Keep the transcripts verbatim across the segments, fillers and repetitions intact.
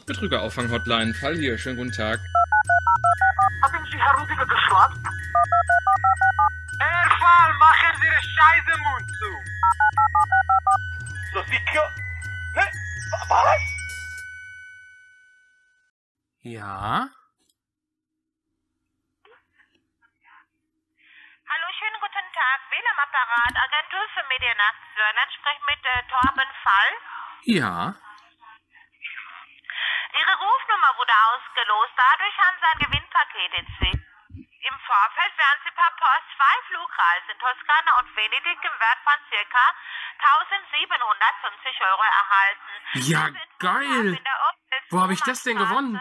Betrügerauffang-Hotline. Fall hier. Schönen guten Tag. Haben Sie Herr Rudiger geschwatzt? Herr Fall, machen Sie den scheiße Mund zu. So sicher? Ne? Was? Ja? Hallo, schönen guten Tag. Wähl am Apparat, Agentur für Medienaktion. Sprech mit äh, Torben Fall. Ja? Ihre Rufnummer wurde ausgelost. Dadurch haben Sie ein Gewinnpaket in sich. Im Vorfeld werden Sie per Post zwei Flugreisen in Toskana und Venedig im Wert von ca. eintausendsiebenhundertfünfzig Euro erhalten. Ja, geil! Wo habe ich das denn gewonnen?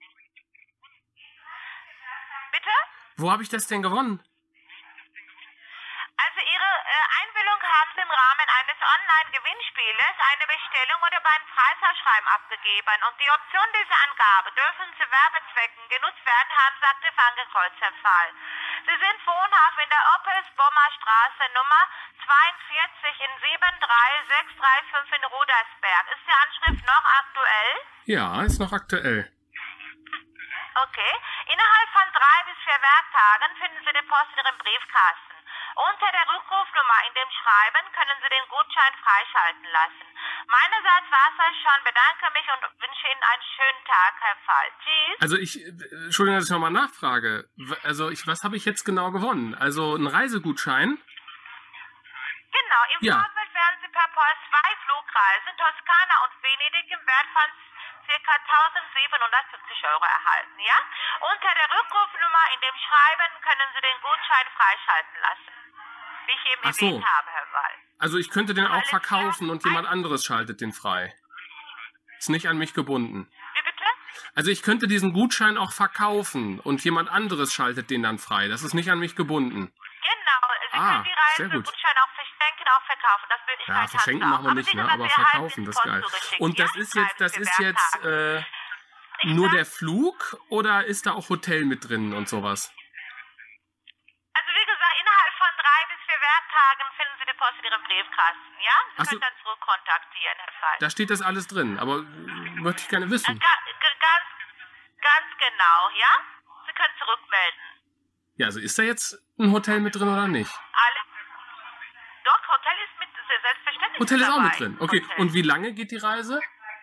Bitte? Wo habe ich das denn gewonnen? Also Ihre äh, Einwilligung haben Sie im Rahmen eines Online-Gewinnspieles eine Bestellung oder bei einem Preisausschreiben abgegeben. Und die Option dieser Angabe dürfen zu Werbezwecken genutzt werden, haben Sie aktiv angekreuzt, Herr Fall. Sie sind wohnhaft in der Oppels-Bommer Straße Nummer zweiundvierzig in sieben drei sechs drei fünf in Rudersberg. Ist die Anschrift noch aktuell? Ja, ist noch aktuell. Okay. Innerhalb von drei bis vier Werktagen finden Sie die Post in Ihrem Briefkasten. Unter der Rückrufnummer in dem Schreiben können Sie den Gutschein freischalten lassen. Meinerseits war es das schon. Bedanke mich und wünsche Ihnen einen schönen Tag, Herr Fall. Tschüss. Also ich, äh, Entschuldigung, dass ich nochmal nachfrage. W- Also ich, was habe ich jetzt genau gewonnen? Also ein Reisegutschein? Genau, im Ja. Vorfeld werden Sie per Post zwei Flugreisen, Toskana und Venedig im Wert von ca. eintausendsiebenhundertfünfzig Euro erhalten, ja? Unter der Rückrufnummer in dem Schreiben können Sie den Gutschein freischalten lassen. Wie ich eben Ach so. erwähnt habe, Herr Wall. Also ich könnte den auch Alles klar. verkaufen und jemand anderes schaltet den frei. Ist nicht an mich gebunden. Wie bitte? Also ich könnte diesen Gutschein auch verkaufen und jemand anderes schaltet den dann frei. Das ist nicht an mich gebunden. Genau, Sie Ah, können die sehr gut. Reisegutscheine auch verschenken, auch verkaufen. Das würde ich Ja, gleich verschenken handhaben. machen wir nicht, wie ne? gesagt, Aber Sie erhalten verkaufen, die das ist Post geil. zugeschickt, Und das ja? ist Drei jetzt, das bis ist vier jetzt Werktage. äh, nur der Flug oder ist da auch Hotel mit drin und sowas? Also wie gesagt, innerhalb von drei bis vier Werktagen finden Sie die Post in Ihrem Briefkasten, ja? Sie Ach so. können dann zurückkontaktieren, Herr Fall. Da steht das alles drin, aber äh, möchte ich gerne Äh, wissen. ga, g- ganz, ganz genau, ja? Sie können zurückmelden. Ja, also ist da jetzt ein Hotel mit drin oder nicht? Alles. Doch, Hotel ist mit, selbstverständlich. Hotel ist auch dabei. mit drin. Okay, Hotel. und wie lange geht die Reise?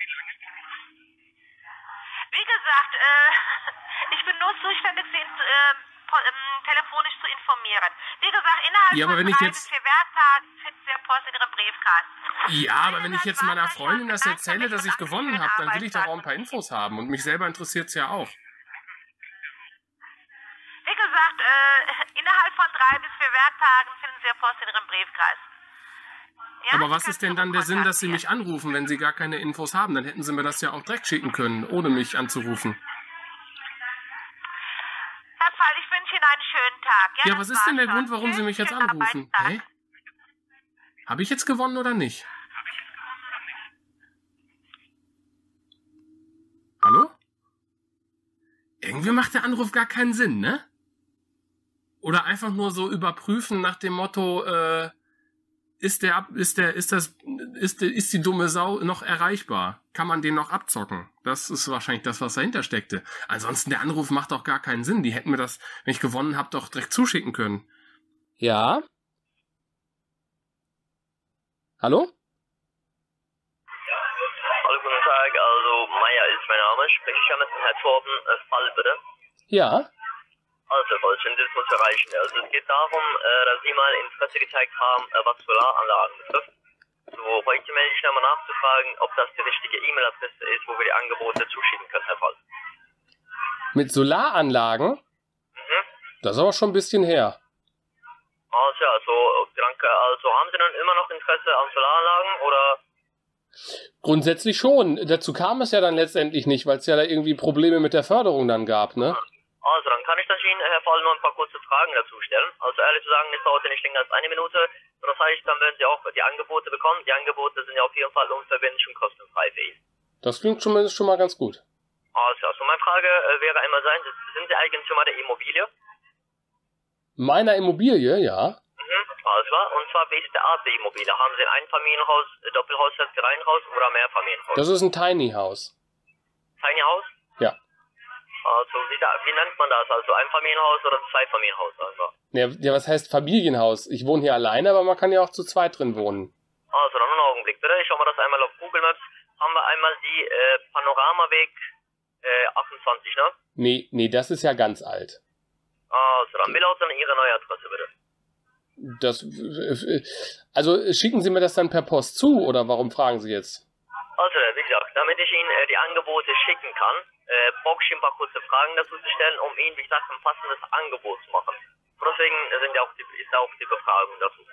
Wie gesagt, äh, ich bin nur zuständig, Sie äh, po- ähm, telefonisch zu informieren. Wie gesagt, innerhalb Ja, aber von wenn ich drei jetzt- bis vier Werktagen finden Sie die Post in Ihrem Briefkasten. Ja, aber wenn ich jetzt meiner Freundin das erzähle, dass ich gewonnen habe, dann will ich doch auch ein paar Infos haben. Und mich selber interessiert es ja auch. Wie gesagt, äh, innerhalb von drei bis vier Werktagen finden Sie die Post in Ihrem Briefkasten. Ja, Aber Sie was können ist denn dann der Sinn, dass Sie mich zurückkontaktieren. anrufen, wenn Sie gar keine Infos haben? Dann hätten Sie mir das ja auch direkt schicken können, ohne mich anzurufen. Herr Fall, ich wünsche Ihnen einen schönen Tag. Ja, Ja, das was ist denn der war's Grund, schon. warum Sie Tschüss, mich jetzt schönen anrufen? Arbeitstag. Hä? Habe ich jetzt gewonnen oder nicht? Hallo? Irgendwie macht der Anruf gar keinen Sinn, ne? Oder einfach nur so überprüfen nach dem Motto, äh, ist der, ab- ist der, ist das, ist, der, ist die dumme Sau noch erreichbar? Kann man den noch abzocken? Das ist wahrscheinlich das, was dahinter steckte. Ansonsten, der Anruf macht doch gar keinen Sinn. Die hätten mir das, wenn ich gewonnen habe, doch direkt zuschicken können. Ja? Hallo? Hallo, guten Tag. Also, Meier ist mein Name. Spreche ich mit dem Herrn Torben äh, Fall, bitte? Ja? Also, vollständig muss erreichen. Also, es geht darum, äh, dass Sie mal Interesse gezeigt haben, äh, was Solaranlagen betrifft. So, heute melde ich nochmal nachzufragen, ob das die richtige E-Mail-Adresse ist, wo wir die Angebote zuschicken können, Herr Fall. Mit Solaranlagen? Mhm. Das ist aber schon ein bisschen her. Also, ja, so, danke. Also, haben Sie dann immer noch Interesse an Solaranlagen oder? Grundsätzlich schon. Dazu kam es ja dann letztendlich nicht, weil es ja da irgendwie Probleme mit der Förderung dann gab, ne? Also, dann kann ich das Ihnen, Herr Fall, nur ein paar kurze Fragen dazu stellen. Also, ehrlich zu sagen, das dauert ja nicht länger als eine Minute. Und das heißt, dann werden Sie auch die Angebote bekommen. Die Angebote sind ja auf jeden Fall unverbindlich und kostenfrei für ihn. Das klingt zumindest schon mal ganz gut. Also, also meine Frage äh, wäre einmal sein, sind Sie Eigentümer der Immobilie? Meiner Immobilie, ja. Mhm, alles klar. Und zwar, wie ist der Art der Immobilie? Haben Sie ein Einfamilienhaus, äh, Doppelhaushalt, Reihenhaus oder Mehrfamilienhaus? Das ist ein Tiny House. Tiny House? Ja. Also, wie, da, wie nennt man das? Also, Einfamilienhaus oder Zweifamilienhaus einfach? Ja, ja, was heißt Familienhaus? Ich wohne hier alleine, aber man kann ja auch zu zweit drin wohnen. Also, dann einen Augenblick, bitte. Ich schau mal das einmal auf Google Maps. Haben wir einmal die äh, Panoramaweg äh, achtundzwanzig, ne? Nee, nee, das ist ja ganz alt. Also, dann, wie lautet dann Ihre neue Adresse, bitte? Das, also schicken Sie mir das dann per Post zu, oder warum fragen Sie jetzt? Also, wie gesagt, damit ich Ihnen äh, die Angebote schicken kann, äh, brauche ich ein paar kurze Fragen dazu zu stellen, um Ihnen, wie gesagt, ein passendes Angebot zu machen. Und deswegen sind ja auch die, ist auch die Befragung dazu.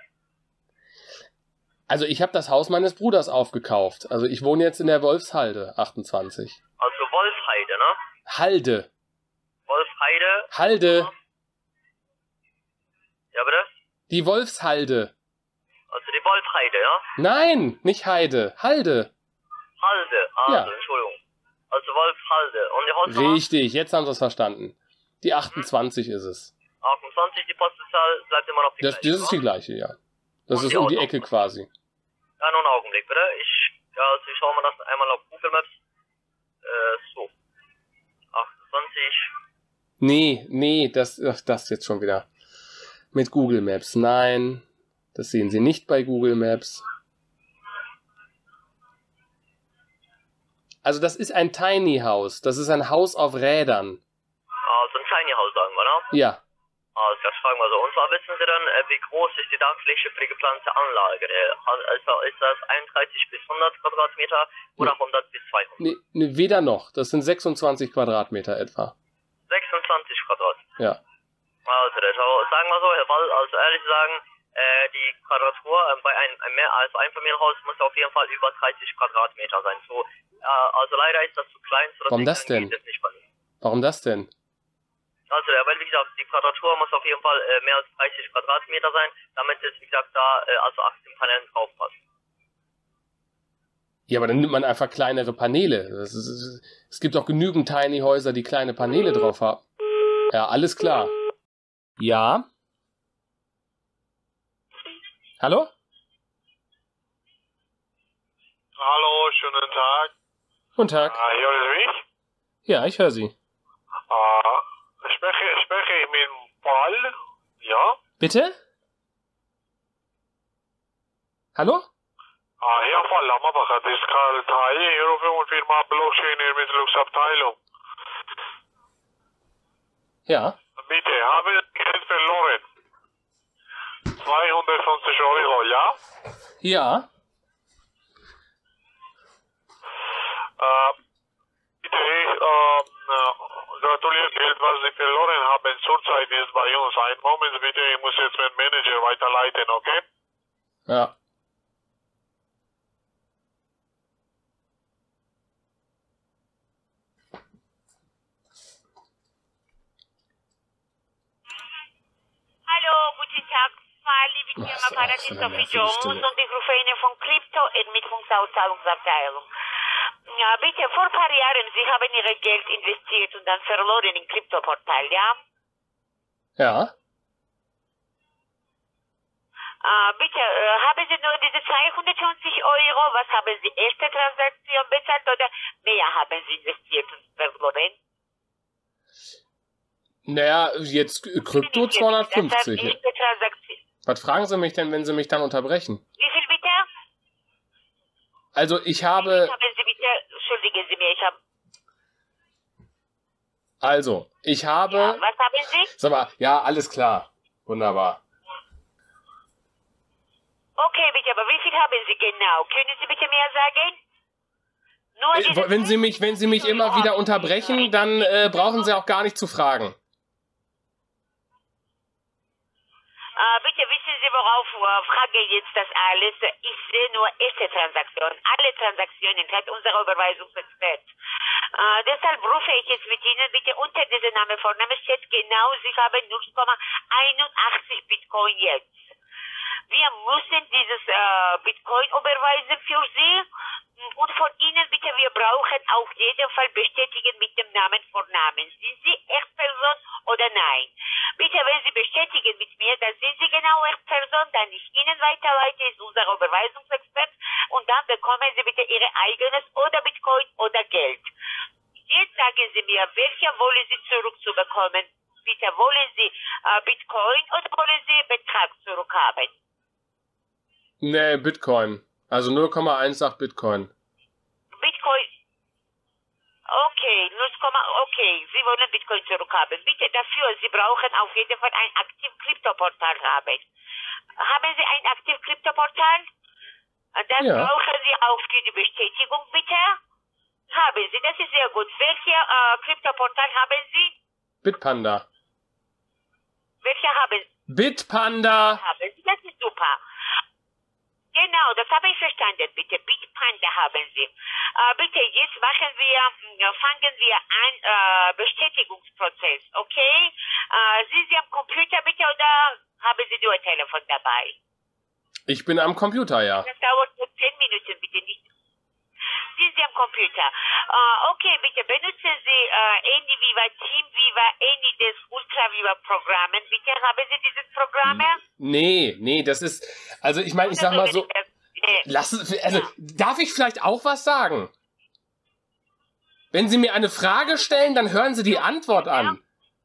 Also ich habe das Haus meines Bruders aufgekauft. Also ich wohne jetzt in der Wolfshalde, achtundzwanzig. Also Wolfheide, ne? Halde. Wolfheide. Halde. Ja, bitte? Die Wolfshalde. Also die Wolfheide, ja? Nein, nicht Heide. Halde. Halde, also, Ja. Entschuldigung. Also Wolfhalde. Und die Hausnummer? Richtig, jetzt haben Sie es verstanden. Die achtundzwanzig ist es. achtundzwanzig, die Postleitzahl bleibt immer noch die Das, gleiche, das ist die ne? gleiche, ja. Das Und ist die um die Auto- Ecke quasi. Ja, nur einen Augenblick, bitte. Ich, ja, also ich schaue mal das einmal auf Google Maps. Äh, so. achtundzwanzig. Nee, nee, das, ach, das jetzt schon wieder. Mit Google Maps. Nein, das sehen Sie nicht bei Google Maps. Also das ist ein Tiny House. Das ist ein Haus auf Rädern. Also ein Tiny House, sagen wir, ne? Ja. Also das fragen wir so. Und zwar wissen Sie dann, äh, wie groß ist die Dachfläche für die geplante Anlage? Äh, Also ist das einunddreißig bis hundert Quadratmeter oder hundert bis zweihundert? Nee, nee, weder noch. Das sind sechsundzwanzig Quadratmeter etwa. sechsundzwanzig Quadratmeter. Ja. Also das, sagen wir so, Herr Wall, also ehrlich sagen, äh, die Quadratur äh, bei einem ein mehr als Einfamilienhaus muss auf jeden Fall über dreißig Quadratmeter sein. So, äh, also leider ist das zu klein. So Warum das denn? Geht das nicht bei mir. Warum das denn? Also, ja, weil wie gesagt, die Quadratur muss auf jeden Fall äh, mehr als dreißig Quadratmeter sein, damit es, wie gesagt, da äh, also achtzehn Paneelen drauf passt. Ja, aber dann nimmt man einfach kleinere Paneele. Das ist, es gibt auch genügend Tiny Häuser, die kleine Paneele drauf haben. Ja, alles klar. Ja? Hallo? Hallo, schönen Tag. Guten Tag. Ah, hören Sie mich? Ja, ich höre Sie. Ah, spreche, spreche ich mit Paul? Ja? Bitte? Hallo? Ah, Herr Paul, am Apparat ist Karl Taille, ich rufe von Firma Blockchain Ermittlungsabteilung. Ja. Bitte, habe ich Geld verloren? zweihundertfünfzig Euro, ja? Ja. Äh, bitte, äh, äh, gratuliere Geld, was Sie verloren haben. Zurzeit ist bei uns. Ein Moment bitte, ich muss jetzt meinen Manager weiterleiten, okay? Ja. Hallo, guten Tag, Fali, mit Ach, Firma so, Paradies so eine Sophie nervige Jones Stimme. und ich rufe Ihnen von Krypto-Ermittlungsauszahlungsabteilung. Ja, bitte, vor ein paar Jahren, Sie haben Ihr Geld investiert und dann verloren im Kryptoportal, ja? Ja. Äh, bitte, äh, haben Sie nur diese zweihundertfünfzig Euro, was haben Sie erste Transaktion bezahlt oder mehr haben Sie investiert und verloren? Naja, jetzt Krypto Das zweihundertfünfzig. ist erste Transaktion. Was fragen Sie mich denn, wenn Sie mich dann unterbrechen? Wie viel bitte? Also ich Wie habe... viel haben Sie bitte? Entschuldigen Sie mir, ich habe... Also, ich habe... Ja, was haben Sie? Sag mal, ja, alles klar. Wunderbar. Okay, bitte, aber wie viel haben Sie genau? Können Sie bitte mehr sagen? Nur Äh, diese Wenn Sie mich, wenn Sie mich immer wieder unterbrechen, dann äh, brauchen Sie auch gar nicht zu fragen. Äh, bitte wissen Sie, worauf äh, frage ich jetzt das alles? Ich sehe nur erste Transaktion. Alle Transaktionen hat unser Überweisungsexpert. Äh, deshalb rufe ich jetzt mit Ihnen bitte unter diesem Namen Vorname steht genau, Sie haben null Komma einundachtzig Bitcoin jetzt. Wir müssen dieses äh, Bitcoin überweisen für Sie und von Ihnen bitte, wir brauchen auf jeden Fall bestätigen mit dem Namen Vornamen. Sind Sie Echtperson oder nein? Bitte, wenn Sie bestätigen mit mir, dann sind Sie genau Echtperson, dann ich Ihnen weiterleite, ist unser Überweisungsexpert und dann bekommen Sie bitte Ihre eigenes oder Bitcoin oder Geld. jetzt sagen Sie mir, welche wollen Sie zurückzubekommen? Bitte, wollen Sie äh, Bitcoin oder wollen Sie Betrag zurückhaben? Nee, Bitcoin. Also null Komma achtzehn Bitcoin. Bitcoin. Okay, null, okay, Sie wollen Bitcoin zurückhaben. Bitte dafür, Sie brauchen auf jeden Fall ein Aktiv-Krypto-Portal haben. Haben Sie ein Aktiv-Krypto-Portal? Das Ja. brauchen Sie auch für die Bestätigung, bitte. Haben Sie, das ist sehr gut. Welche äh, Krypto-Portal haben Sie? Bitpanda. Welche haben Sie? Bitpanda! Haben Sie? Das ist super. Genau, das habe ich verstanden, bitte. Bitpanda haben Sie. Äh, bitte, jetzt machen wir, äh, fangen wir an, äh, Bestätigungsprozess, okay? Äh, sind Sie am Computer, bitte, oder haben Sie nur ein Telefon dabei? Ich bin am Computer, ja. Das dauert nur zehn Minuten, bitte nicht. Sind Sie am Computer? Äh, okay, bitte benutzen Sie äh, AnyViva, TeamViva, any des UltraViva-Programmen. Bitte, haben Sie dieses Programm? Nee, nee, das ist, also ich meine, ich sag mal so, Nee. lass es, also, darf ich vielleicht auch was sagen? Wenn Sie mir eine Frage stellen, dann hören Sie die Antwort an.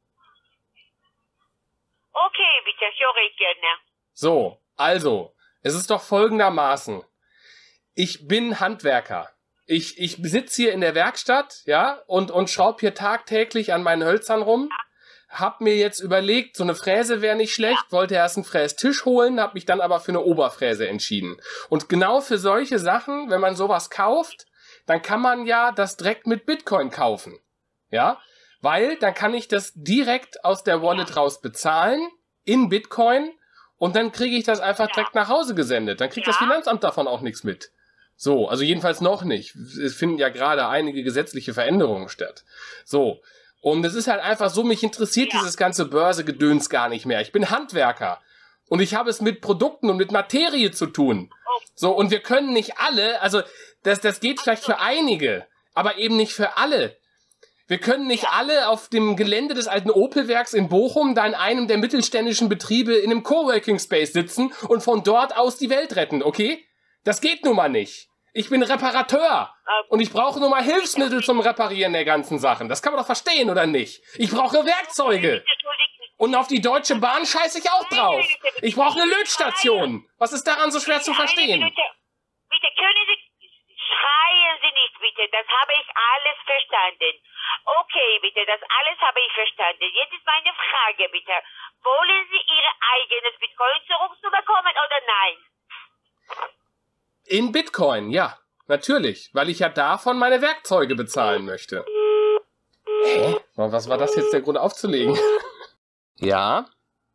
Okay, bitte, höre ich gerne. So, also, es ist doch folgendermaßen. Ich bin Handwerker. Ich, ich sitze hier in der Werkstatt, ja, und, und schraube hier tagtäglich an meinen Hölzern rum. Hab mir jetzt überlegt, so eine Fräse wäre nicht schlecht, wollte erst einen Frästisch holen, hab mich dann aber für eine Oberfräse entschieden. Und genau für solche Sachen, wenn man sowas kauft, dann kann man ja das direkt mit Bitcoin kaufen. Ja, weil dann kann ich das direkt aus der Wallet raus bezahlen, in Bitcoin, und dann kriege ich das einfach direkt nach Hause gesendet. Dann kriegt das Finanzamt davon auch nichts mit. So, also jedenfalls noch nicht. Es finden ja gerade einige gesetzliche Veränderungen statt. So, und es ist halt einfach so, mich interessiert Ja. dieses ganze Börsegedöns gar nicht mehr. Ich bin Handwerker und ich habe es mit Produkten und mit Materie zu tun. So, und wir können nicht alle, also das, das geht vielleicht für einige, aber eben nicht für alle. Wir können nicht alle auf dem Gelände des alten Opel-Werks in Bochum da in einem der mittelständischen Betriebe in einem Coworking Space sitzen und von dort aus die Welt retten, okay? Das geht nun mal nicht. Ich bin Reparateur und ich brauche nur mal Hilfsmittel zum Reparieren der ganzen Sachen. Das kann man doch verstehen, oder nicht? Ich brauche Werkzeuge. Und auf die Deutsche Bahn scheiße ich auch drauf. Ich brauche eine Lötstation. Was ist daran so schwer zu verstehen? Bitte, bitte, können Sie, schreien Sie nicht, bitte, das habe ich alles verstanden. Okay, bitte, das alles habe ich verstanden. Jetzt ist meine Frage, bitte. Wollen Sie Ihr eigenes Bitcoin zurückzubekommen oder nein? In Bitcoin, ja. Natürlich. Weil ich ja davon meine Werkzeuge bezahlen möchte. Hä? Was war das jetzt der Grund aufzulegen? Ja?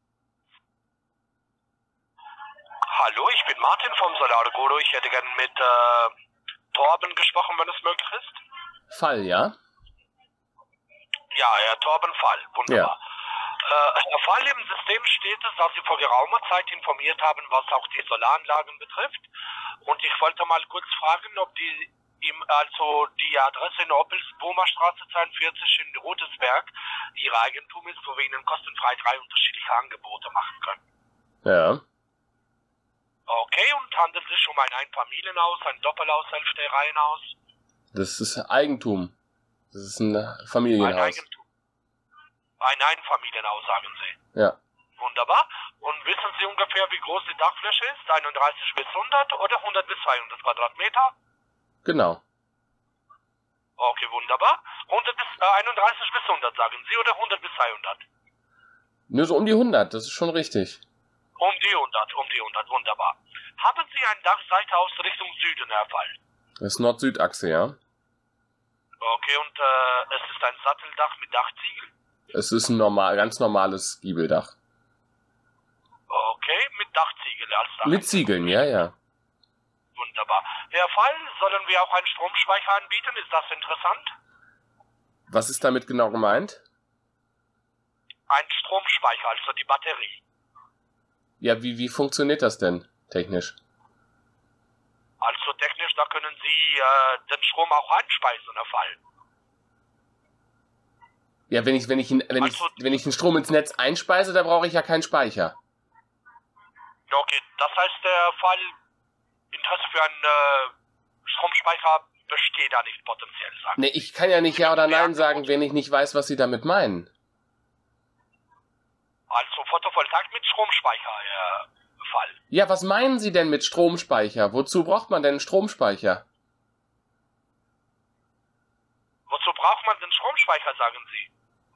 Hallo, ich bin Martin vom Solarguru. Ich hätte gern mit äh, Torben gesprochen, wenn es möglich ist. Fall, ja? Ja, Herr Torben Fall. Wunderbar. Äh, Herr Fall, im System steht es, dass Sie vor geraumer Zeit informiert haben, was auch die Solaranlagen betrifft. Und ich wollte mal kurz fragen, ob die ihm also die Adresse in Opels Bohmerstraße zweiundvierzig in Rotesberg Ihr Eigentum ist, wo wir Ihnen kostenfrei drei unterschiedliche Angebote machen können. Ja. Okay, und handelt es sich um ein Einfamilienhaus, ein Doppelhaus, Elfstehereienhaus? Das ist Eigentum. Das ist ein Ein Familienhaus. Eigentum. Ein Einfamilienhaus, sagen Sie. Ja. Wunderbar. Und wissen Sie ungefähr, wie groß die Dachfläche ist? einunddreißig bis hundert oder hundert bis zweihundert Quadratmeter? Genau. Okay, wunderbar. hundert bis, äh, einunddreißig bis hundert, sagen Sie, oder hundert bis zweihundert? Nur so um die hundert, das ist schon richtig. Um die hundert, um die hundert, wunderbar. Haben Sie ein Dach Seite aus Richtung Süden, Herr Fall? Das ist Nord-Süd-Achse, ja? Okay, und äh, es ist ein Satteldach mit Dachziegel? Es ist ein normal, ganz normales Giebeldach. Okay, mit Dachziegel als Dach. Mit Ziegeln, ja, ja. Wunderbar. Herr Fall, sollen wir auch einen Stromspeicher anbieten? Ist das interessant? Was ist damit genau gemeint? Ein Stromspeicher, also die Batterie. Ja, wie, wie funktioniert das denn technisch? Also technisch, da können Sie äh, den Strom auch einspeisen, Herr Fall. Ja, wenn ich, wenn ich, ihn, wenn ich, Also- wenn ich den Strom ins Netz einspeise, da brauche ich ja keinen Speicher. Okay, das heißt, der Fall Interesse für einen äh, Stromspeicher besteht da nicht potenziell, sagen Nee, ich kann ja nicht Ja oder Nein sagen, wenn ich nicht weiß, was Sie damit meinen. Also Photovoltaik mit Stromspeicher, äh, Fall. Ja, was meinen Sie denn mit Stromspeicher? Wozu braucht man denn einen Stromspeicher? Wozu braucht man den Stromspeicher, sagen Sie?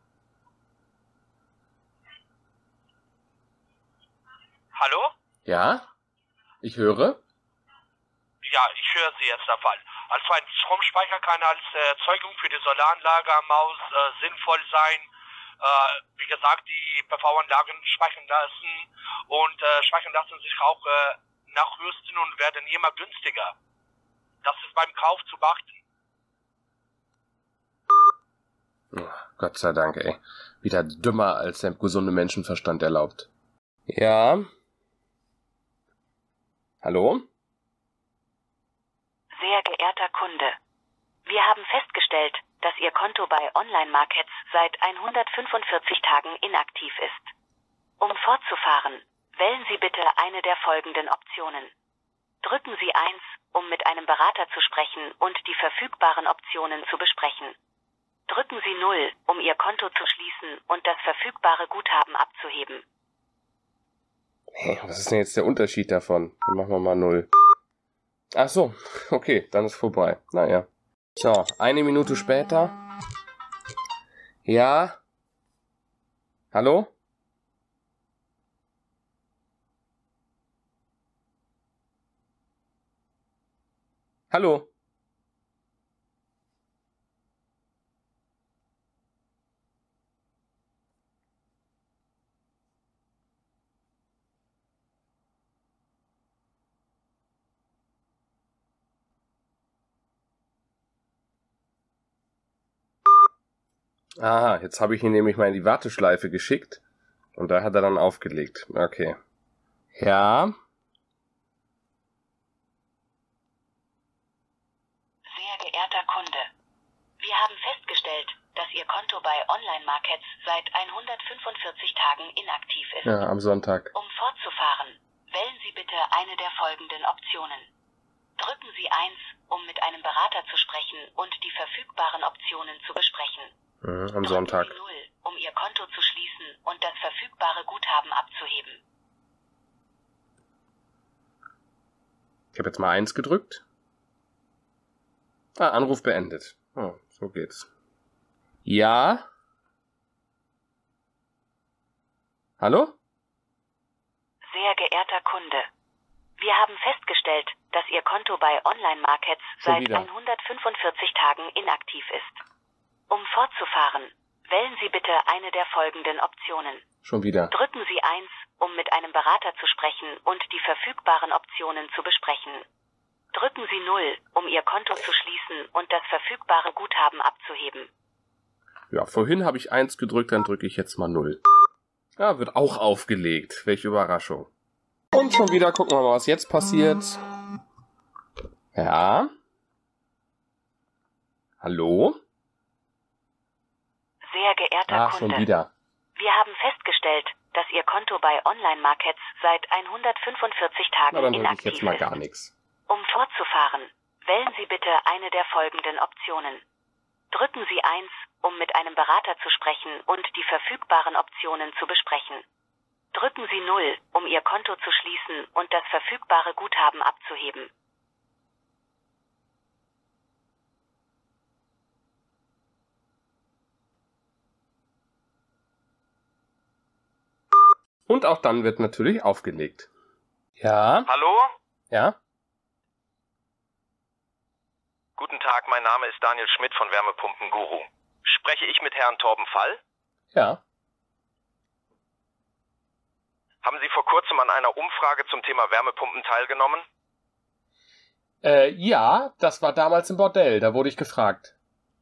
Hallo? Ja? Ich höre? Ja, ich höre Sie jetzt, der Fall. Also ein Stromspeicher kann als äh, Erzeugung für die Solaranlage am Haus äh, sinnvoll sein. Äh, wie gesagt, die P V-Anlagen speichern lassen und äh, speichern lassen sich auch äh, nachrüsten und werden immer günstiger. Das ist beim Kauf zu beachten. Oh, Gott sei Dank, ey. Wieder dümmer, als der gesunde Menschenverstand erlaubt. Ja? Hallo? Sehr geehrter Kunde, wir haben festgestellt, dass Ihr Konto bei Online-Markets seit hundertfünfundvierzig Tagen inaktiv ist. Um fortzufahren, wählen Sie bitte eine der folgenden Optionen. Drücken Sie eins, um mit einem Berater zu sprechen und die verfügbaren Optionen zu besprechen. Drücken Sie null, um Ihr Konto zu schließen und das verfügbare Guthaben abzuheben. Hey, was ist denn jetzt der Unterschied davon? Dann machen wir mal null. Ach so, okay, dann ist vorbei. Naja. So, eine Minute später. Ja? Hallo? Hallo? Ah, jetzt habe ich ihn nämlich mal in die Warteschleife geschickt. Und da hat er dann aufgelegt. Okay. Ja? Sehr geehrter Kunde, wir haben festgestellt, dass Ihr Konto bei Online-Markets seit hundertfünfundvierzig Tagen inaktiv ist. Ja, am Sonntag. Um fortzufahren, wählen Sie bitte eine der folgenden Optionen. Drücken Sie eins, um mit einem Berater zu sprechen und die verfügbaren Optionen zu besprechen. Mhm, am Sonntag. Drücken Sie null, um Ihr Konto zu schließen und das verfügbare Guthaben abzuheben. Ich habe jetzt mal eins gedrückt. Ah, Anruf beendet. Oh, so geht's. Ja? Hallo? Sehr geehrter Kunde, wir haben festgestellt, dass Ihr Konto bei Online-Markets Schon seit wieder. hundertfünfundvierzig Tagen inaktiv ist. Um fortzufahren, wählen Sie bitte eine der folgenden Optionen. Schon wieder. Drücken Sie eins, um mit einem Berater zu sprechen und die verfügbaren Optionen zu besprechen. Drücken Sie null, um Ihr Konto zu schließen und das verfügbare Guthaben abzuheben. Ja, vorhin habe ich eins gedrückt, dann drücke ich jetzt mal null. Ja, wird auch aufgelegt. Welche Überraschung. Und schon wieder gucken wir mal, was jetzt passiert. Ja? Hallo? Sehr geehrter Ah, Kunde, schon wieder. wir haben festgestellt, dass Ihr Konto bei Online-Markets seit hundertfünfundvierzig Tagen Na, dann drücke ich inaktiv jetzt mal ist. gar nichts. Um fortzufahren, wählen Sie bitte eine der folgenden Optionen. Drücken Sie eins, um mit einem Berater zu sprechen und die verfügbaren Optionen zu besprechen. Drücken Sie null, um Ihr Konto zu schließen und das verfügbare Guthaben abzuheben. Und auch dann wird natürlich aufgelegt. Ja? Hallo? Ja? Guten Tag, mein Name ist Daniel Schmidt von Wärmepumpen Guru. Spreche ich mit Herrn Torben Fall? Ja. Haben Sie vor kurzem an einer Umfrage zum Thema Wärmepumpen teilgenommen? Äh, ja, das war damals im Bordell, da wurde ich gefragt.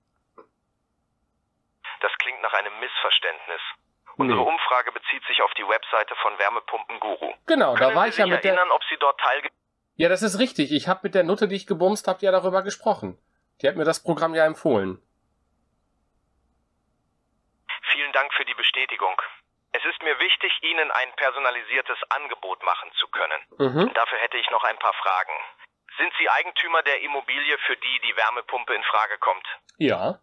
Das klingt nach einem Missverständnis. Unsere Nee. Umfrage bezieht sich auf die Webseite von Wärmepumpen Guru. Genau, da Können war Sie ich ja sich mit der... erinnern, ob Sie dort teilgenommen Ja, das ist richtig. Ich habe mit der Nutte, die ich gebumst habe, ja darüber gesprochen. Die hat mir das Programm ja empfohlen. Vielen Dank für die Bestätigung. Es ist mir wichtig, Ihnen ein personalisiertes Angebot machen zu können. Mhm. Dafür hätte ich noch ein paar Fragen. Sind Sie Eigentümer der Immobilie, für die die Wärmepumpe in Frage kommt? Ja.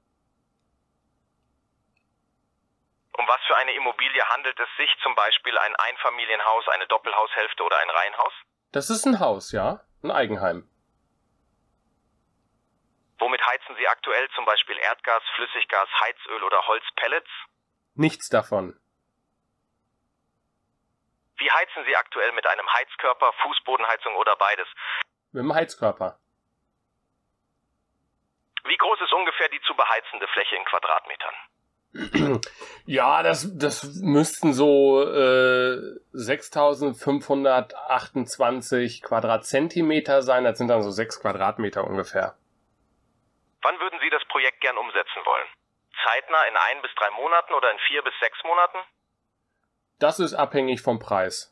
Um was für eine Immobilie handelt es sich? Zum Beispiel ein Einfamilienhaus, eine Doppelhaushälfte oder ein Reihenhaus? Das ist ein Haus, ja. Ein Eigenheim. Womit heizen Sie aktuell? Zum Beispiel Erdgas, Flüssiggas, Heizöl oder Holzpellets? Nichts davon. Wie heizen Sie aktuell? Mit einem Heizkörper, Fußbodenheizung oder beides? Mit dem Heizkörper. Wie groß ist ungefähr die zu beheizende Fläche in Quadratmetern? Ja, das, das müssten so äh, sechstausendfünfhundertachtundzwanzig Quadratzentimeter sein. Das sind dann so sechs Quadratmeter ungefähr. Wann würden Sie das Projekt gern umsetzen wollen? Zeitnah in ein bis drei Monaten oder in vier bis sechs Monaten? Das ist abhängig vom Preis.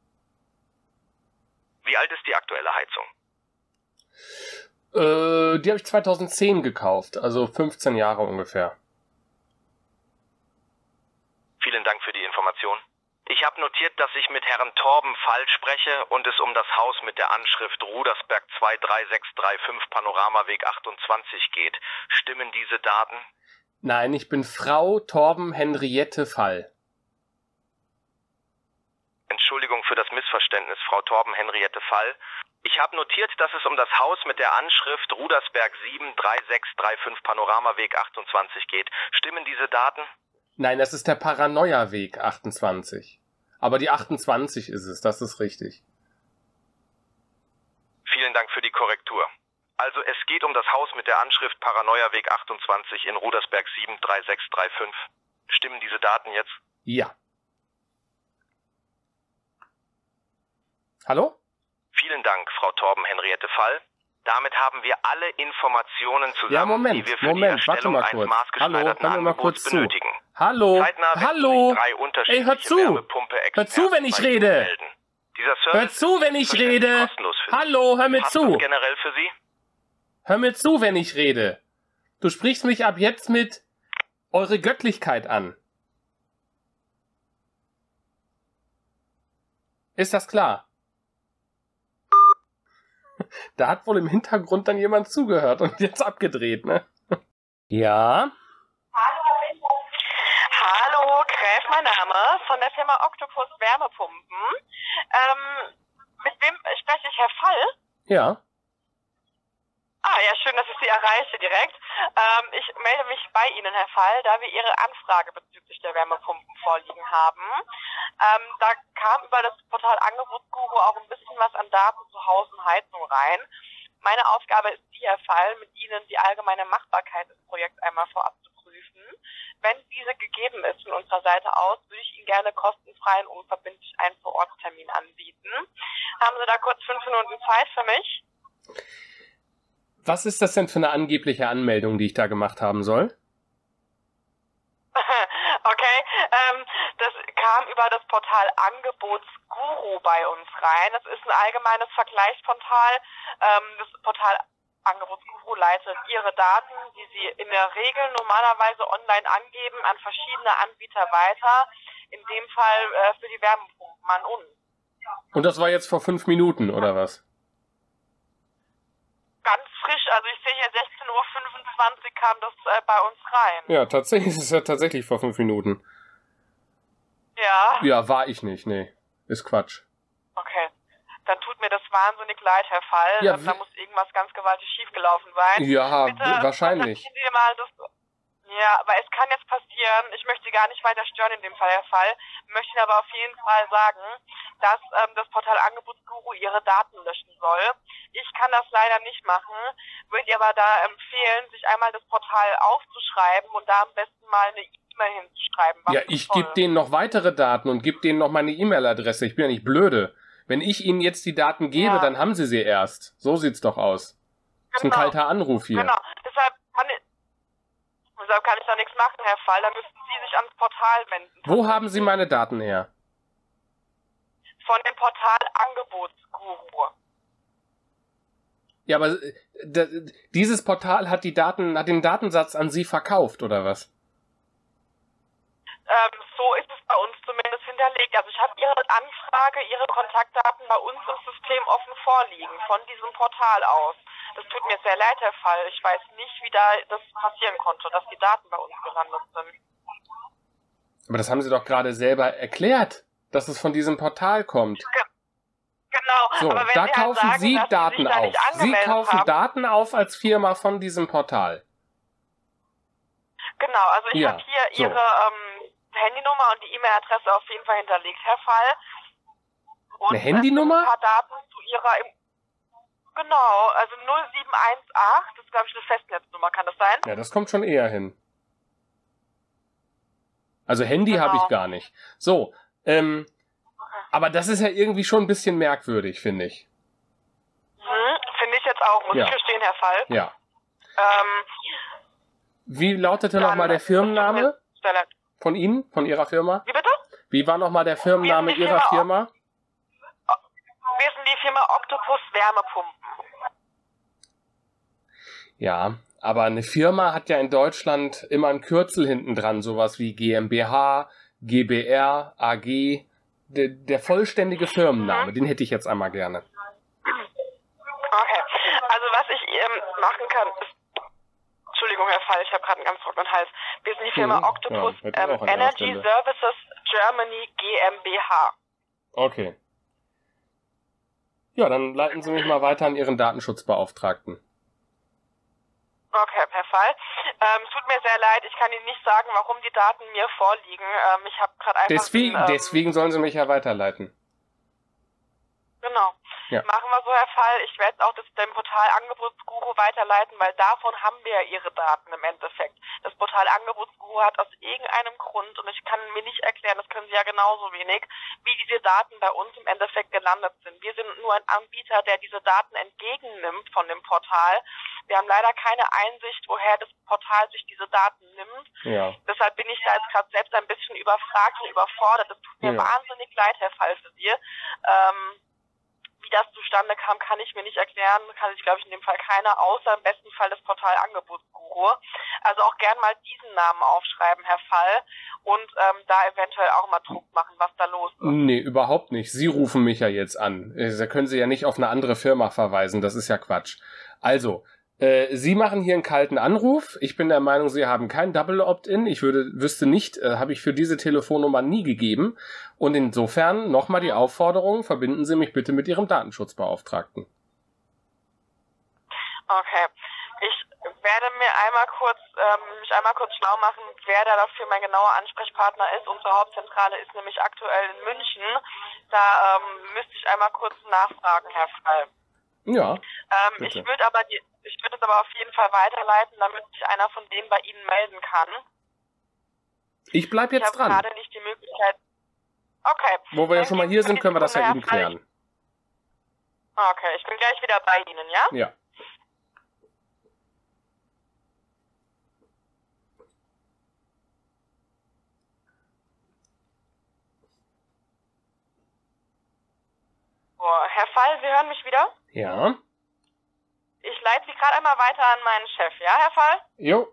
Wie alt ist die aktuelle Heizung? Äh, die habe ich zweitausendzehn gekauft, also fünfzehn Jahre ungefähr. Vielen Dank für die Information. Ich habe notiert, dass ich mit Herrn Torben Fall spreche und es um das Haus mit der Anschrift Rudersberg zwei drei sechs drei fünf Panoramaweg achtundzwanzig geht. Stimmen diese Daten? Nein, ich bin Frau Torben Henriette Fall. Entschuldigung für das Missverständnis, Frau Torben Henriette Fall. Ich habe notiert, dass es um das Haus mit der Anschrift Rudersberg sieben drei sechs drei fünf Panoramaweg achtundzwanzig geht. Stimmen diese Daten? Nein, das ist der Paranoia-Weg achtundzwanzig. Aber die achtundzwanzig ist es, das ist richtig. Vielen Dank für die Korrektur. Also es geht um das Haus mit der Anschrift Paranoia-Weg achtundzwanzig in Rudersberg sieben drei sechs drei fünf. Stimmen diese Daten jetzt? Ja. Hallo? Vielen Dank, Frau Torben Henriette Fall. Damit haben wir alle Informationen zusammen, ja, Moment, die wir für Moment, die Erstellung warte mal kurz. eines maßgeschneiderten Hallo, hör mir mal Angebots kurz zu. benötigen. Hallo, Zeitnah werden hallo, sich drei ey, unterschiedliche hör zu, Wärmepumpe-Experten hör zu, wenn ich bei Ihnen rede. melden. Dieser Service Hör zu, wenn ich ist rede. kostenlos für Sie. Hallo, hör mir Passt zu. das generell für Sie? Hör mir zu, wenn ich rede. Du sprichst mich ab jetzt mit Eure Göttlichkeit an. Ist das klar? Da hat wohl im Hintergrund dann jemand zugehört und jetzt abgedreht, ne? Ja? Hallo, Gräf, mein Name, von der Firma Octopus Wärmepumpen. Ähm, mit wem spreche ich, Herr Fall? Ja. Ah, ja, schön, dass ich Sie erreiche direkt. Ähm, ich melde mich bei Ihnen, Herr Fall, da wir Ihre Anfrage bezüglich der Wärmepumpen vorliegen haben. Ähm, da kam über das Portal Angebotsguru auch ein bisschen was an Daten zu Haus und Heizung rein. Meine Aufgabe ist die, Herr Fall, mit Ihnen die allgemeine Machbarkeit des Projekts einmal vorab zu prüfen. Wenn diese gegeben ist von unserer Seite aus, würde ich Ihnen gerne kostenfrei und unverbindlich einen Vor-Ort-Termin anbieten. Haben Sie da kurz fünf Minuten Zeit für mich? Was ist das denn für eine angebliche Anmeldung, die ich da gemacht haben soll? Okay, ähm, das kam über das Portal Angebotsguru bei uns rein. Das ist ein allgemeines Vergleichsportal. Ähm, das Portal Angebotsguru leitet Ihre Daten, die Sie in der Regel normalerweise online angeben, an verschiedene Anbieter weiter. In dem Fall äh, für die Wärmepumpen an uns. Und das war jetzt vor fünf Minuten, oder was? Ganz frisch, also ich sehe hier sechzehn Uhr fünfundzwanzig kam das äh, bei uns rein. Ja, tatsächlich, es ist ja tatsächlich vor fünf Minuten. Ja? Ja, war ich nicht, nee. Ist Quatsch. Okay. Dann tut mir das wahnsinnig leid, Herr Fall. Ja, da muss irgendwas ganz gewaltig schiefgelaufen sein. Ja, Bitte wahrscheinlich. kontaktieren Sie mal das. Ja, aber es kann jetzt passieren, ich möchte Sie gar nicht weiter stören in dem Fall, Herr Fall, möchte Ihnen aber auf jeden Fall sagen, dass ähm, das Portal Angebotsguru Ihre Daten löschen soll. Ich kann das leider nicht machen, würde ihr aber da empfehlen, sich einmal das Portal aufzuschreiben und da am besten mal eine E-Mail hinzuschreiben. Ja, ich gebe denen noch weitere Daten und gebe denen noch meine E-Mail-Adresse. Ich bin ja nicht blöde. Wenn ich ihnen jetzt die Daten gebe, ja. dann haben sie sie erst. So sieht's doch aus. Das ist genau. ein kalter Anruf hier. Genau, deshalb kann ich, deshalb kann ich da nichts machen, Herr Fall. Da müssen Sie sich ans Portal wenden. Wo haben Sie meine Daten her? Von dem Portal Angebotsguru. Ja, aber äh, d- dieses Portal hat die Daten, hat den Datensatz an Sie verkauft, oder was? Ähm, so ist es bei uns zumindest hinterlegt. hinterlegt. Also ich habe Ihre Anfrage, Ihre Kontaktdaten bei uns im System offen vorliegen, von diesem Portal aus. Das tut mir sehr leid, Herr Fall. Ich weiß nicht, wie da das passieren konnte, dass die Daten bei uns gelandet sind. Aber das haben Sie doch gerade selber erklärt, dass es von diesem Portal kommt. Ge genau. So, aber wenn da Sie kaufen halt sagen, Sie dass Daten Sie sich da auf. nicht Sie angemeldet kaufen haben. Daten auf als Firma von diesem Portal. Genau, also ich Ja, habe hier so. Ihre ähm, Handynummer und die E-Mail-Adresse auf jeden Fall hinterlegt, Herr Fall. Und Eine Handynummer? Ein paar Daten zu Ihrer... Im genau, also null sieben eins acht, das ist glaube ich eine Festnetznummer, kann das sein? Ja, das kommt schon eher hin. Also Handy Genau. habe ich gar nicht. So, ähm, aber das ist ja irgendwie schon ein bisschen merkwürdig, finde ich. Hm, finde ich jetzt auch, muss Ja. ich gestehen, Herr Fall. Ja. Ähm, Wie lautete dann- nochmal der Firmenname Stelle. von Ihnen, von Ihrer Firma? Wie bitte? Wie war nochmal der Firmenname Wir sind die Ihrer Firma Firma? Wir sind die Firma Octopus Wärmepumpen. Ja, aber eine Firma hat ja in Deutschland immer ein Kürzel hinten dran, sowas wie GmbH, GbR, A G. Der, der vollständige Firmenname, den hätte ich jetzt einmal gerne. Okay, also was ich ähm, machen kann, ist, Entschuldigung, Herr Fall, ich habe gerade einen ganz trockenen Hals. Wir sind die Firma Mhm, Octopus ja, hätte ich ähm, auch an Ihrer Energy Stelle. Services Germany GmbH. Okay. Ja, dann leiten Sie mich mal weiter an Ihren Datenschutzbeauftragten. Okay, Herr Fall. Ähm, es tut mir sehr leid, ich kann Ihnen nicht sagen, warum die Daten mir vorliegen. Ähm, ich habe gerade einfach... Deswegen, ähm, deswegen sollen Sie mich ja weiterleiten. Genau. Ja. Machen wir so, Herr Fall. Ich werde auch das dem Portal Angebotsguru weiterleiten, weil davon haben wir ja Ihre Daten im Endeffekt. Das Portal Angebotsguru hat aus irgendeinem Grund, und ich kann mir nicht erklären, das können Sie ja genauso wenig, wie diese Daten bei uns im Endeffekt gelandet sind. Wir sind nur ein Anbieter, der diese Daten entgegennimmt von dem Portal. Wir haben leider keine Einsicht, woher das Portal sich diese Daten nimmt. Ja. Deshalb bin ich da jetzt gerade selbst ein bisschen überfragt und überfordert. Das tut mir Ja. wahnsinnig leid, Herr Fall, für Sie. Ähm, wie das zustande kam, kann ich mir nicht erklären, kann sich, glaube ich, in dem Fall keiner, außer im besten Fall das Portal Angebotsguru. Also auch gern mal diesen Namen aufschreiben, Herr Fall, und ähm, da eventuell auch mal Druck machen, was da los ist. Nee, überhaupt nicht. Sie rufen mich ja jetzt an. Äh, Da können Sie ja nicht auf eine andere Firma verweisen. Das ist ja Quatsch. Also, äh, Sie machen hier einen kalten Anruf. Ich bin der Meinung, Sie haben kein Double Opt-in. Ich würde, wüsste nicht, äh, habe ich für diese Telefonnummer nie gegeben. Und insofern nochmal die Aufforderung, verbinden Sie mich bitte mit Ihrem Datenschutzbeauftragten. Okay. Ich werde mir einmal kurz, ähm, mich einmal kurz schlau machen, wer da dafür mein genauer Ansprechpartner ist. Unsere Hauptzentrale ist nämlich aktuell in München. Da ähm, müsste ich einmal kurz nachfragen, Herr Fall. Ja, Ähm, bitte. ich würde aber die, ich würde es aber auf jeden Fall weiterleiten, damit sich einer von denen bei Ihnen melden kann. Ich bleib Ich jetzt habe dran. gerade nicht die Möglichkeit. Okay. Wo wir ja Dann schon mal geben hier Sie sind, mir können wir das ja Sekunde, eben Herr Fall. klären. Okay, ich bin gleich wieder bei Ihnen, ja? Ja. So, Herr Fall, Sie hören mich wieder? Ja. Ich leite Sie gerade einmal weiter an meinen Chef, ja, Herr Fall? Jo.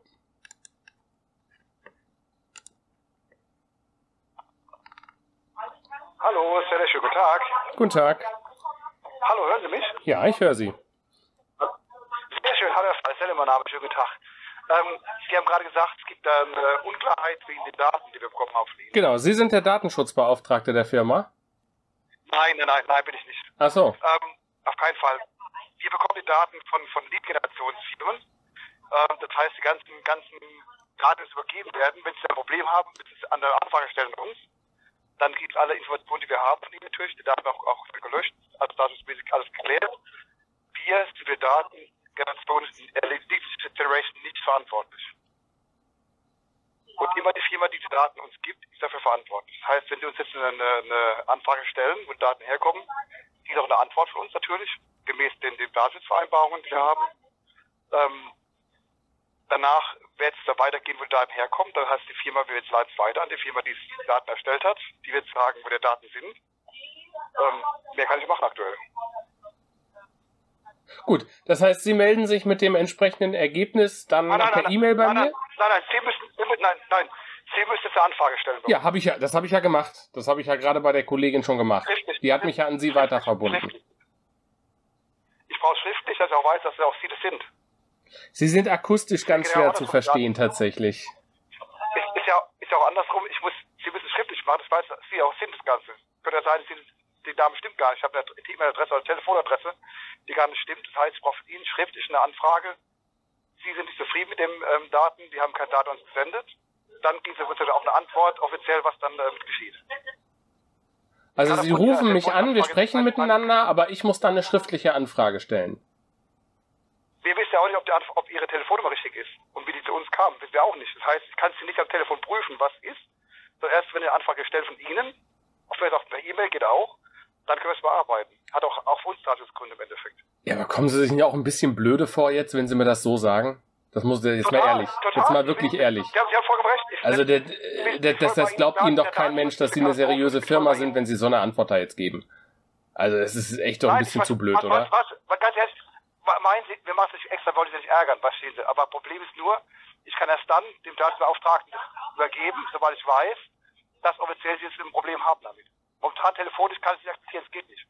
Hallo, sehr schönen guten Tag. Guten Tag. Hallo, hören Sie mich? Ja, ich höre Sie. Sehr schön, hallo Herr Fall, Selle, mein Name, schönen guten Tag. Ähm, Sie haben gerade gesagt, es gibt da eine Unklarheit wegen den Daten, die wir bekommen auf Lead. Genau, Sie sind der Datenschutzbeauftragte der Firma? Nein, nein, nein, nein, bin ich nicht. Ach so. Ähm, auf keinen Fall. Wir bekommen die Daten von, von Lead-Generationsfirmen. Ähm, das heißt, die ganzen, ganzen Daten, die übergeben werden, wenn Sie ein Problem haben, müssen Sie an der Anfrage stellen bei uns. Dann gibt es alle Informationen, die wir haben von Ihnen natürlich, die Daten auch, auch gelöscht. Also das ist mäßig alles geklärt. Wir sind für Datengeneration Lead Generation nicht verantwortlich. Und immer die Firma, die die Daten uns gibt, ist dafür verantwortlich. Das heißt, wenn Sie uns jetzt eine, eine Anfrage stellen, wo Daten herkommen, die ist auch eine Antwort von uns natürlich, gemäß den, den Datenschutzvereinbarungen, die wir haben. Ähm, danach wird es da weitergehen, wo die Daten herkommen. Dann heißt die Firma, wir jetzt leiten es weiter an die Firma, die die Daten erstellt hat. Die wird sagen, wo die Daten sind. Ähm, mehr kann ich machen aktuell. Gut, das heißt, Sie melden sich mit dem entsprechenden Ergebnis dann Nein, nein, per nein, E-Mail bei nein, mir? Nein, nein, nein, Sie müssen, Sie müssen, nein, nein, Sie müssen eine Anfrage stellen. Ja, habe ich ja, das habe ich ja gemacht. Das habe ich ja gerade bei der Kollegin schon gemacht. Richtig. Die hat mich ja an Sie weiter verbunden. Schriftlich. Ich brauche schriftlich, dass ich auch weiß, dass es auch Sie das sind. Sie sind akustisch ganz genau schwer zu verstehen, tatsächlich. Ist, ist, ja, ist ja auch andersrum. Ich muss, Sie müssen schriftlich machen, das weiß Sie auch sind das Ganze. Könnte ja sein, Sie, die Dame stimmt gar nicht. Ich habe eine E-Mail-Adresse oder Telefonadresse, die gar nicht stimmt. Das heißt, ich brauche von Ihnen schriftlich eine Anfrage. Sie sind nicht zufrieden mit den ähm, Daten, die haben keine Daten uns gesendet. Dann gibt es auch eine Antwort offiziell, was dann damit geschieht. Also Sie rufen mich an, wir sprechen miteinander, aber ich muss dann eine schriftliche Anfrage stellen. Wir wissen ja auch nicht, ob, die, ob Ihre Telefonnummer richtig ist und wie die zu uns kam. Wissen wir auch nicht. Das heißt, ich kann Sie nicht am Telefon prüfen, was ist. So erst, wenn eine Anfrage gestellt von Ihnen, auch vielleicht auch per E-Mail geht auch, dann können wir es bearbeiten. Hat auch, auch für uns Datenschutzgründe im Endeffekt. Ja, aber kommen Sie sich nicht auch ein bisschen blöde vor jetzt, wenn Sie mir das so sagen? Das muss jetzt total, mal ehrlich. Total. Jetzt mal wirklich ehrlich. Sie haben, Sie haben vollkommen recht. Ich also der, der, das, das glaubt Ihnen doch kein Mensch, dass Sie eine seriöse Firma sind, wenn Sie so eine Antwort da jetzt geben. Also es ist echt doch ein bisschen zu blöd, oder? Was, was, ganz ehrlich, meinen Sie, wir machen es nicht extra, wollen Sie nicht ärgern, verstehen Sie. Aber Problem ist nur, ich kann erst dann dem Datenschutzbeauftragten das übergeben, sobald ich weiß, dass offiziell Sie jetzt ein Problem haben damit. Momentan telefonisch kann ich nicht akzeptieren, es geht nicht.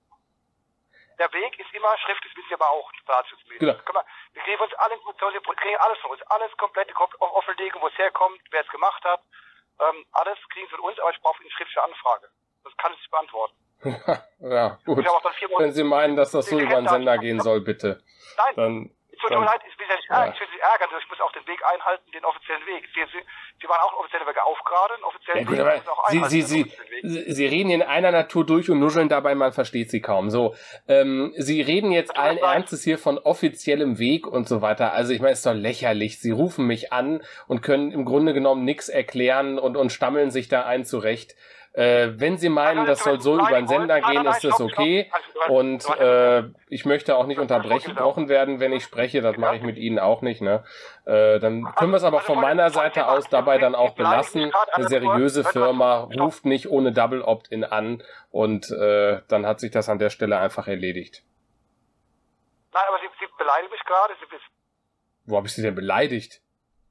Der Weg ist immer schriftlich, wissen Sie aber auch, datenschutzmäßig. Genau. Wir kriegen uns alle Informationen, wir kriegen alles von uns, alles komplett offenlegen, wo es herkommt, wer es gemacht hat. Ähm, alles kriegen Sie von uns, aber ich brauche eine schriftliche Anfrage. Das kann ich nicht beantworten. Ja, gut. Wenn Sie meinen, dass das so über den Sender gehen soll, bitte. Nein, dann, es tut mir leid, ich will, ja nicht ärgern, ja. ich will Sie ärgern, ich muss auch den Weg einhalten, den offiziellen Weg. Sie, Sie, Sie waren auch offizielle Wege auf gerade, einen offiziellen ja, gut, Weg. Aber auch Sie, Sie, Sie, Sie reden in einer Natur durch und nuscheln dabei, man versteht Sie kaum. So, ähm, Sie reden jetzt allen Ernstes hier von offiziellem Weg und so weiter. Also ich meine, es ist doch lächerlich. Sie rufen mich an und können im Grunde genommen nichts erklären und, und stammeln sich da ein zurecht. Äh, wenn Sie meinen, das soll so über den Sender gehen, ist das okay. Und äh, ich möchte auch nicht unterbrochen werden, wenn ich spreche. Das mache ich mit Ihnen auch nicht. Ne? Äh, dann können wir es aber von meiner Seite aus dabei dann auch belassen. Eine seriöse Firma ruft nicht ohne Double Opt-in an und äh, dann hat sich das an der Stelle einfach erledigt. Nein, aber Sie, Sie beleidigen mich gerade. Sie wissen. Wo habe ich Sie denn beleidigt?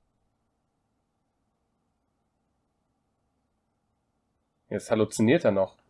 Jetzt halluziniert er noch.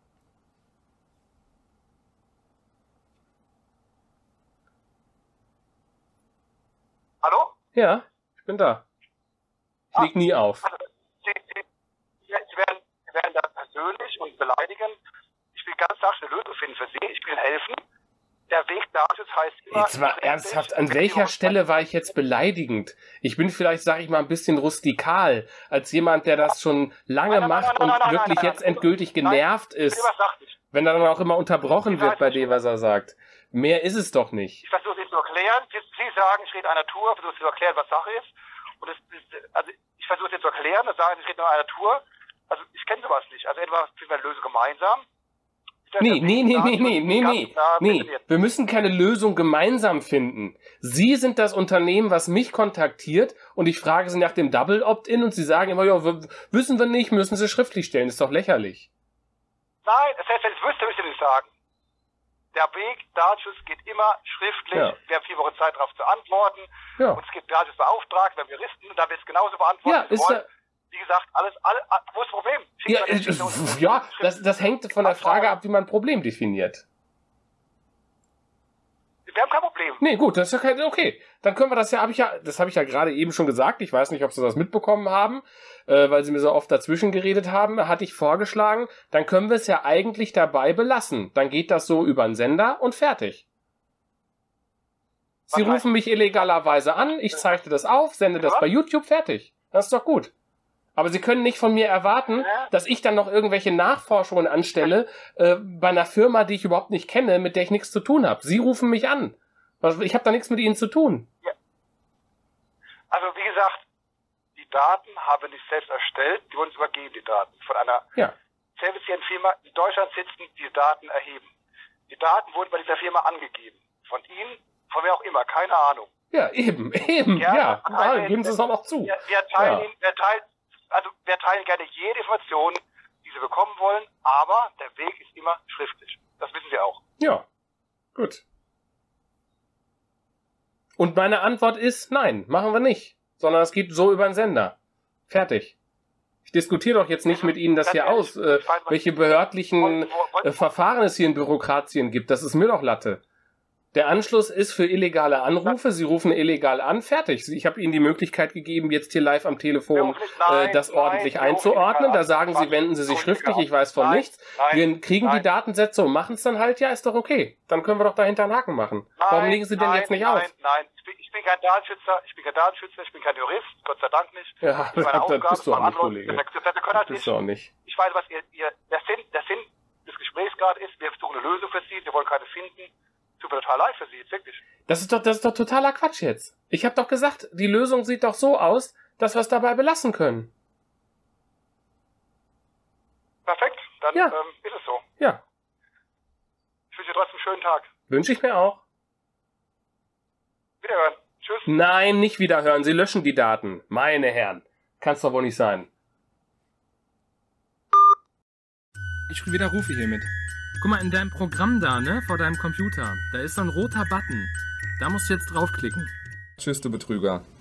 Hallo? Ja, ich bin da. Ich leg nie auf. Also, Sie, Sie, Sie, werden, Sie werden da persönlich und beleidigen. Ich will ganz klar eine Lösung finden für Sie. Ich will Ihnen helfen. Der Weg dazu heißt immer... Jetzt mal ernsthaft, an welcher Stelle war ich jetzt beleidigend? Ich bin vielleicht, sag ich mal, ein bisschen rustikal, als jemand, der das schon lange macht und wirklich jetzt endgültig genervt ist, wenn er dann auch immer unterbrochen wird bei dem, was er sagt. Mehr ist es doch nicht. Ich versuche es Ihnen zu erklären. Sie sagen, ich rede einer Tour, versuche es zu erklären, was Sache ist. Und es ist, also ich versuche es Ihnen zu erklären, dann sagen Sie, ich rede nur einer Tour. Also ich kenne sowas nicht. Also etwa finden wir eine Lösung gemeinsam. Nee, nee, nee, nee, nee, nee, nee, nee. Wir müssen keine Lösung gemeinsam finden. Sie sind das Unternehmen, was mich kontaktiert und ich frage Sie nach dem Double Opt-in und Sie sagen immer, ja, wissen wir nicht, müssen Sie schriftlich stellen. Ist doch lächerlich. Nein, das heißt, wenn ich es wüsste, müsste ich nicht sagen. Der Weg, Datenschutz geht immer schriftlich. Ja. Wir haben vier Wochen Zeit, darauf zu antworten. Ja. Und es gibt Datenschutzbeauftragten, wir haben Juristen, und da wird es genauso beantwortet. Ja, ist ja. Wie gesagt, alles, alles, wo ist das Problem? Ja, äh, ja das, das hängt von der Frage ab, wie man ein Problem definiert. Wir haben kein Problem. Nee, gut, das ist ja kein, okay. Dann können wir das ja, habe ich ja, das habe ich ja gerade eben schon gesagt. Ich weiß nicht, ob Sie das mitbekommen haben, äh, weil Sie mir so oft dazwischen geredet haben, hatte ich vorgeschlagen. Dann können wir es ja eigentlich dabei belassen. Dann geht das so über den Sender und fertig. Sie rufen mich illegalerweise an, ich zeichne das auf, sende das bei YouTube, fertig. Das ist doch gut. Aber Sie können nicht von mir erwarten, dass ich dann noch irgendwelche Nachforschungen anstelle äh, bei einer Firma, die ich überhaupt nicht kenne, mit der ich nichts zu tun habe. Sie rufen mich an. Ich habe da nichts mit Ihnen zu tun. Ja. Also wie gesagt, die Daten haben wir nicht selbst erstellt, die wurden uns übergeben, die Daten, von einer ja. zertifizierten Firma in Deutschland sitzen, die Daten erheben. Die Daten wurden bei dieser Firma angegeben. Von Ihnen, von wer auch immer, keine Ahnung. Ja, eben, eben, ja. ja. ja geben Sie es auch noch zu. Wir, wir teilen, ja. wir teilen Also wir teilen gerne jede Information, die Sie bekommen wollen, aber der Weg ist immer schriftlich. Das wissen Sie auch. Ja, gut. Und meine Antwort ist, nein, machen wir nicht. Sondern es geht so über den Sender. Fertig. Ich diskutiere doch jetzt nicht mit Ihnen das hier aus, äh, welche behördlichen äh, Verfahren es hier in Bürokratien gibt. Das ist mir doch Latte. Der Anschluss ist für illegale Anrufe. Sie rufen illegal an, fertig. Ich habe Ihnen die Möglichkeit gegeben, jetzt hier live am Telefon äh, das ordentlich einzuordnen. Da sagen Sie, wenden Sie sich schriftlich, ich weiß von nichts. Wir kriegen die Datensätze und machen es dann halt, ja, ist doch okay. Dann können wir doch dahinter einen Haken machen. Warum legen Sie denn jetzt nicht auf? Nein, nein, ich bin, ich bin kein Datenschützer, ich bin kein Datenschützer, ich bin kein Jurist, Gott sei Dank nicht. Ja, das das bist du auch nicht, Kollege. Das bist du auch nicht. Ich weiß, was ihr, ihr der, Sinn, der Sinn des Gesprächs gerade ist. Wir suchen eine Lösung für Sie, wir wollen keine finden. Tut mir total leid für Sie, jetzt wirklich. Das ist doch, das ist doch totaler Quatsch jetzt. Ich habe doch gesagt, die Lösung sieht doch so aus, dass wir es dabei belassen können. Perfekt, dann ja. ähm, ist es so. Ja. Ich wünsche dir trotzdem einen schönen Tag. Wünsche ich mir auch. Wiederhören. Tschüss. Nein, nicht wiederhören. Sie löschen die Daten. Meine Herren. Kann's doch wohl nicht sein. Ich widerrufe hiermit. Guck mal, in deinem Programm da, ne, vor deinem Computer, da ist so ein roter Button. Da musst du jetzt draufklicken. Tschüss, du Betrüger.